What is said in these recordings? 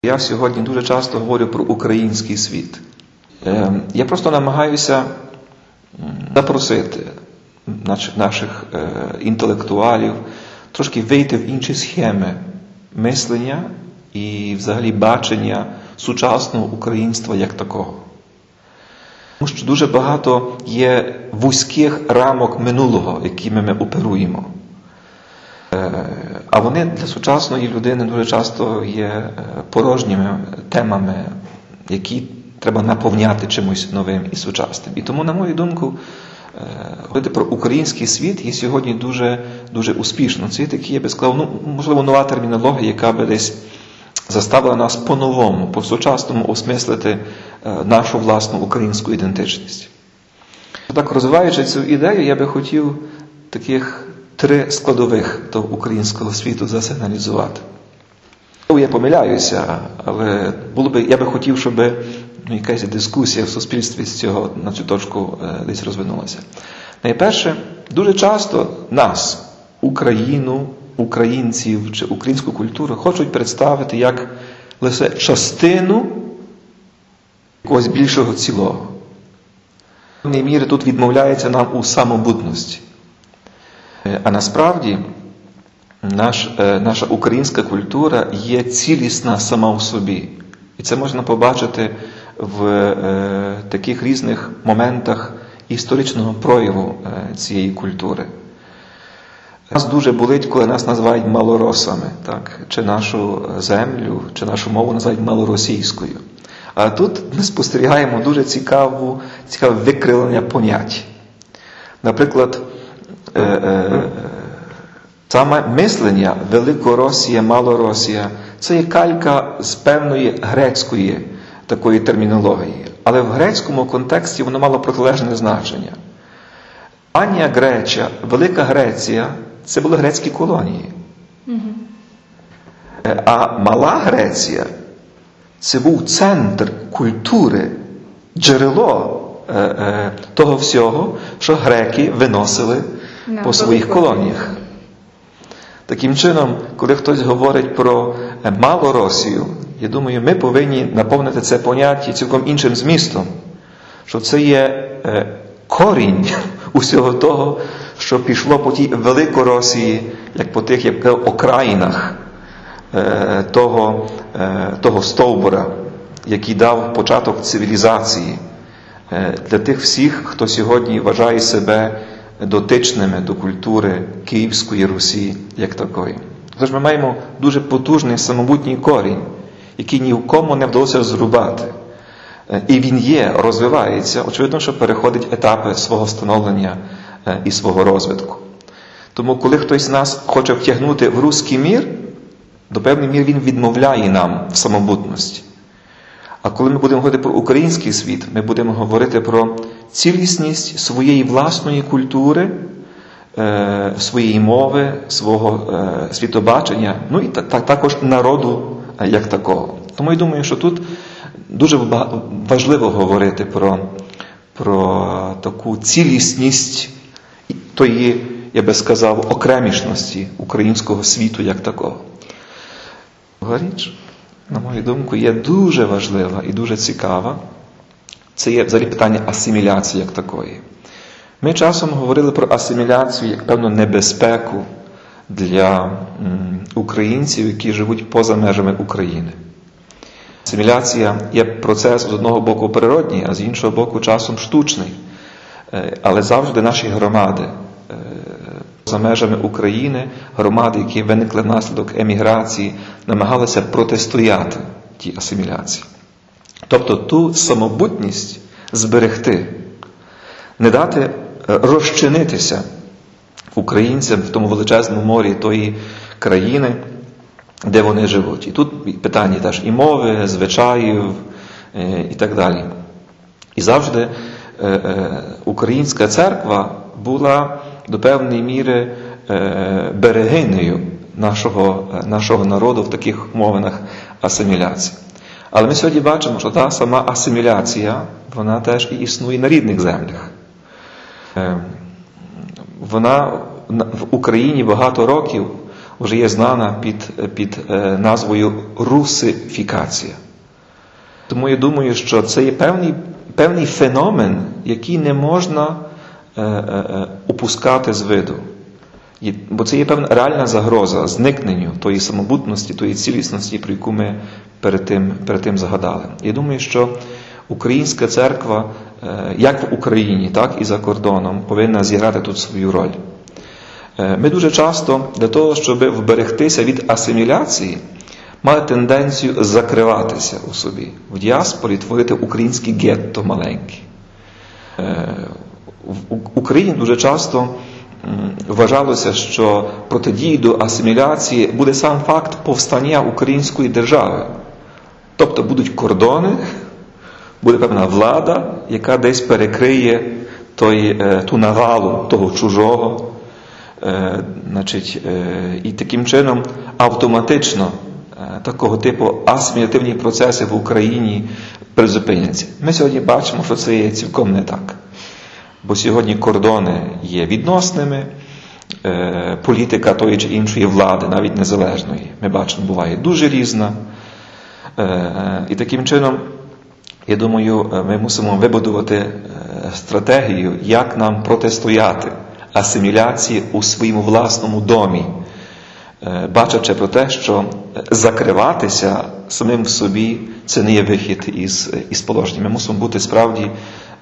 Я сьогодні дуже часто говорю про український світ. Я просто намагаюся запросити наших інтелектуалів трошки вийти в інші схеми мислення і взагалі бачення сучасного українства як такого. Тому що дуже багато є вузьких рамок минулого, якими ми оперуємо. А вони для сучасної людини дуже часто є порожніми темами, які треба наповняти чимось новим і сучасним. І тому, на мою думку, говорити про український світ є сьогодні дуже успішно. Це такий, я би сказав, можливо, нова термінологія, яка би десь заставила нас по-новому, по-сучасному осмислити нашу власну українську ідентичність. Так, розвиваючи цю ідею, я би хотів таких 3 складових того українського світу засигналізувати. Я помиляюся, але я би хотів, щоб якась дискусія в суспільстві на цю точку десь розвинулася. Найперше, дуже часто нас, Україну, українців чи українську культуру хочуть представити як лише частину якогось більшого цілого. В певній мірі тут відмовляється нам у самобутності. А насправді наша українська культура є цілісна сама в собі. І це можна побачити в таких різних моментах історичного прояву цієї культури. Нас дуже болить, коли нас називають малоросами, так? Чи нашу землю, чи нашу мову називають малоросійською. А тут ми спостерігаємо дуже цікаве викривлення понять. Наприклад, саме мислення Великоросія, Малоросія – це є калька з певної грецької такої термінології. Але в грецькому контексті воно мало протилежне значення. Анія Греча, Велика Греція – це були грецькі колонії. А Мала Греція – це був центр культури, джерело того всього, що греки виносили по своїх колоніях. Таким чином, коли хтось говорить про Малоросію, я думаю, ми повинні наповнити це поняття цілком іншим змістом, що це є корінь усього того, що пішло по тій Великоросії, як по тих окраїнах того стовбура, який дав початок цивілізації для тих всіх, хто сьогодні вважає себе дотичними до культури Київської Русі як такої. Тож ми маємо дуже потужний самобутній корінь, який ні в кому не вдалося зрубати. І він є, розвивається, очевидно, що переходить етапи свого становлення і свого розвитку. Тому, коли хтось з нас хоче втягнути в руський мір, до певної міри він відмовляє нам в самобутності. А коли ми будемо говорити про український світ, ми будемо говорити про цілісність своєї власної культури, своєї мови, свого світобачення, і також народу як такого. Тому я думаю, що тут дуже важливо говорити про таку цілісність тої, я би сказав, окремішності українського світу як такого. Друга річ, на мою думку, є дуже важлива і дуже цікава. Це є взагалі питання асиміляції як такої. Ми часом говорили про асиміляцію як певну небезпеку для українців, які живуть поза межами України. Асиміляція є процес з одного боку природній, а з іншого боку часом штучний. Але завжди наші громади за межами України, громади, які виникли внаслідок еміграції, намагалися протистояти тій асиміляції. Тобто ту самобутність зберегти, не дати розчинитися українцям в тому величезному морі тої країни, де вони живуть. І тут питання теж і мови, звичаїв і так далі. І завжди українська церква була до певної міри берегинею нашого народу в таких умовах асиміляції. Але ми сьогодні бачимо, що та сама асиміляція, вона теж і існує на рідних землях. Вона в Україні багато років вже є знана під назвою русифікація. Тому я думаю, що це є певний феномен, який не можна упускати з виду. Бо це є певна реальна загроза зникненню тої самобутності, тої цілісності, про яку ми перед тим згадали. Я думаю, що українська церква, як в Україні, так і за кордоном, повинна зіграти тут свою роль. Ми дуже часто для того, щоб вберегтися від асиміляції, мали тенденцію закриватися у собі, в діаспорі творити українські гетто маленькі. В Україні дуже часто вважалося, що протидією до асиміляції буде сам факт повстання української держави. Тобто будуть кордони, буде певна влада, яка десь перекриє ту навалу того чужого. І таким чином автоматично такого типу асимілятивні процеси в Україні призупиняться. Ми сьогодні бачимо, що це є цілком не так. Бо сьогодні кордони є відносними, політика тої чи іншої влади, навіть незалежної, ми бачимо, буває дуже різна. І таким чином, я думаю, ми мусимо вибудувати стратегію, як нам протистояти асиміляції у своєму власному домі, бачачи про те, що закриватися самим в собі – це не є вихід із положення. Ми мусимо бути справді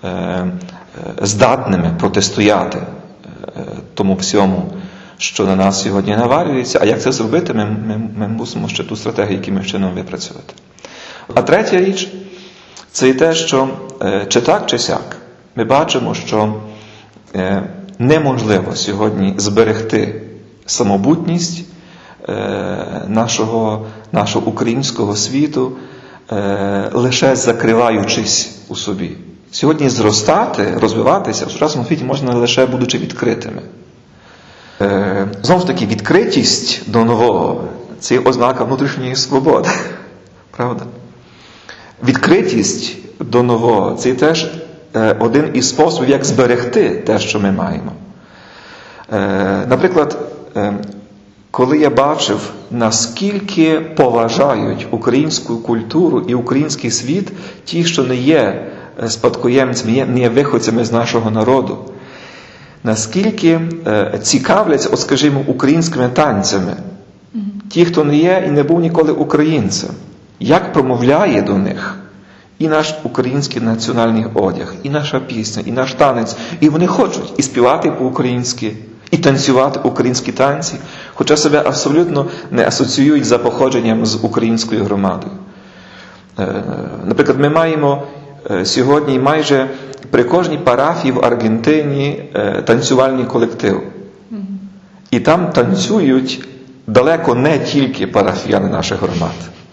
здатними протистояти тому всьому, що на нас сьогодні навалюється. А як це зробити, ми мусимо ще ту стратегію якимось чином випрацювати. А третя річ – це і те, що чи так, чи сяк, ми бачимо, що неможливо сьогодні зберегти самобутність нашого українського світу, лише закриваючись у собі. Сьогодні зростати, розвиватися в сучасному світі можна лише будучи відкритими. Знову ж таки, відкритість до нового – це ознака внутрішньої свободи. Правда? Відкритість до нового – це теж один із способів, як зберегти те, що ми маємо. Наприклад, коли я бачив, наскільки поважають українську культуру і український світ ті, що не є спадкоємцями, не є виходцями з нашого народу, наскільки цікавляться, скажімо, українськими танцями, ті, хто не є і не був ніколи українцем, як промовляє до них і наш український національний одяг, і наша пісня, і наш танець, і вони хочуть і співати по-українськи, і танцювати українські танці, хоча себе абсолютно не асоціюють за походженням з українською громадою. Наприклад, ми маємо сьогодні майже при кожній парафії в Аргентині танцювальний колектив. І там танцюють далеко не тільки парафіяни наших громад.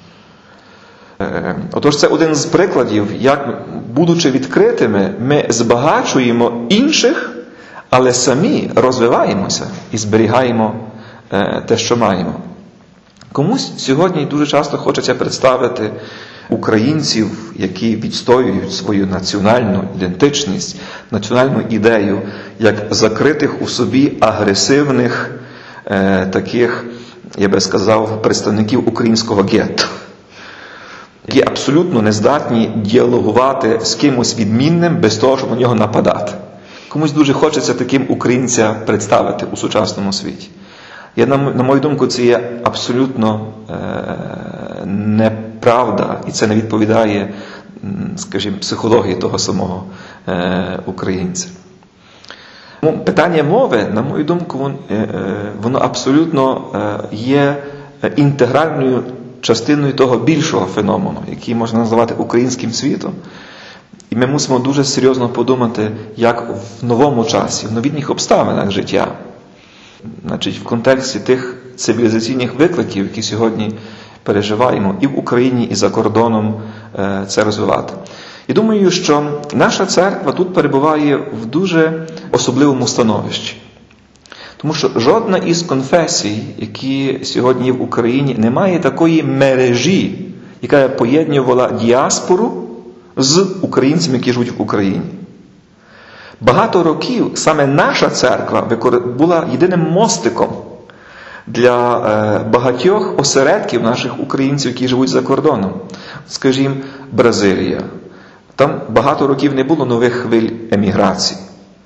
Отож, це один з прикладів, як, будучи відкритими, ми збагачуємо інших, але самі розвиваємося і зберігаємо те, що маємо. Комусь сьогодні дуже часто хочеться представити українців, які відстоюють свою національну ідентичність, національну ідею, як закритих у собі агресивних, таких, я би сказав, представників українського гетто, які абсолютно не здатні діалогувати з кимось відмінним без того, щоб на нього нападати. Комусь дуже хочеться таким українця представити у сучасному світі. На мою думку, це є абсолютно неправда, і це не відповідає, скажімо, психології того самого українця. Питання мови, на мою думку, воно абсолютно є інтегральною частиною того більшого феномену, який можна називати українським світом. І ми мусимо дуже серйозно подумати, як в новому часі, в новітніх обставинах життя, в контексті тих цивілізаційних викликів, які сьогодні переживаємо і в Україні, і за кордоном, це розвивати. І думаю, що наша церква тут перебуває в дуже особливому становищі. Тому що жодна із конфесій, які сьогодні є в Україні, не має такої мережі, яка поєднувала діаспору з українцями, які живуть в Україні. Багато років саме наша церква була єдиним мостиком для багатьох осередків наших українців, які живуть за кордоном. Скажімо, Бразилія. Там багато років не було нових хвиль еміграції.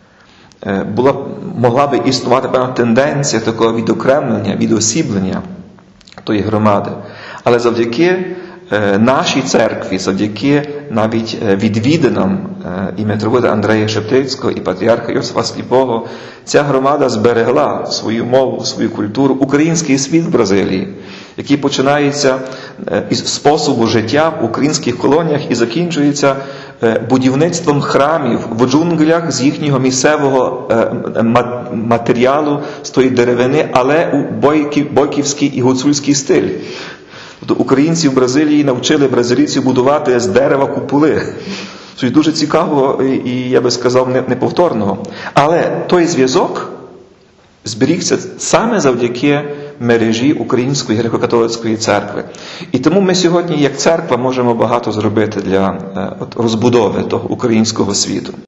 Могла би існувати певна тенденція такого відокремлення, відосіблення тої громади. Але завдяки нашій церкві, завдяки навіть відвідинам і митрополита Андрея Шептицького, і патріарха Йосифа Сліпого, ця громада зберегла свою мову, свою культуру, український світ в Бразилії, який починається із способу життя в українських колоніях і закінчується будівництвом храмів в джунглях з їхнього місцевого матеріалу, з тої деревини, але у бойківський і гуцульський стиль. Тобто українці в Бразилії навчили бразилійців будувати з дерева куполи. Щось дуже цікавого і, я би сказав, неповторного. Але той зв'язок зберігся саме завдяки мережі Української греко-католицької церкви. І тому ми сьогодні, як церква, можемо багато зробити для розбудови того українського світу.